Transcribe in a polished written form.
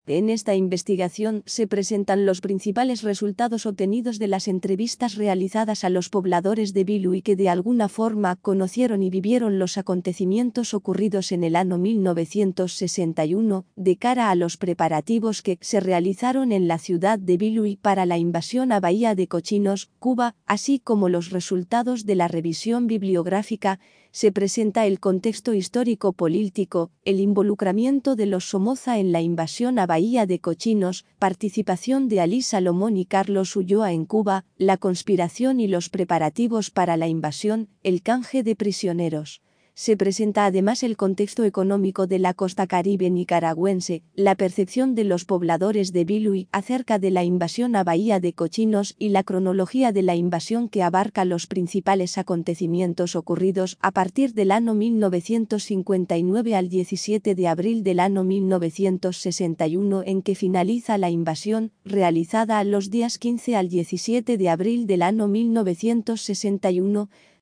En esta investigación se presentan los principales resultados obtenidos de las entrevistas realizadas a los pobladores de Bilui que de alguna forma conocieron y vivieron los acontecimientos ocurridos en el año 1961, de cara a los preparativos que se realizaron en la ciudad de Bilui para la invasión a Bahía de Cochinos, Cuba, así como los resultados de la revisión bibliográfica. Se presenta el contexto histórico-político, el involucramiento de los Somoza en la invasión a Bahía de Cochinos, participación de Alí Salomón y Carlos Ulloa en Cuba, la conspiración y los preparativos para la invasión, el canje de prisioneros. Se presenta además el contexto económico de la costa caribe nicaragüense, la percepción de los pobladores de Bilui acerca de la invasión a Bahía de Cochinos y la cronología de la invasión que abarca los principales acontecimientos ocurridos a partir del año 1959 al 17 de abril del año 1961 en que finaliza la invasión, realizada los días 15 al 17 de abril del año 1961,